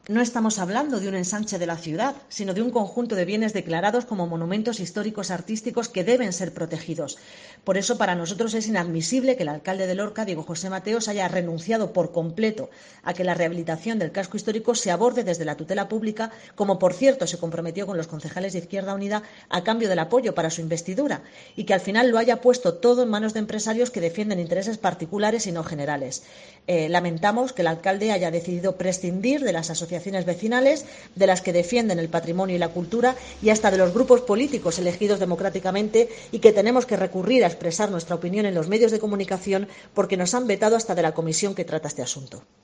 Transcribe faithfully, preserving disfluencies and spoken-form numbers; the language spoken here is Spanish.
No estamos hablando de un ensanche de la ciudad, sino de un conjunto de bienes declarados como monumentos históricos artísticos que deben ser protegidos. Por eso, para nosotros es inadmisible que el alcalde de Lorca, Diego José Mateos, haya renunciado por completo a que la rehabilitación del casco histórico se aborde desde la tutela pública, como por cierto se comprometió con los concejales de Izquierda Unida a cambio del apoyo para su investidura, y que al final lo haya puesto todo en manos de empresarios que defienden intereses particulares y no generales. Eh, lamentamos que el alcalde haya decidido prescindir de las asociaciones asociaciones vecinales, de las que defienden el patrimonio y la cultura y hasta de los grupos políticos elegidos democráticamente y que tenemos que recurrir a expresar nuestra opinión en los medios de comunicación porque nos han vetado hasta de la comisión que trata este asunto.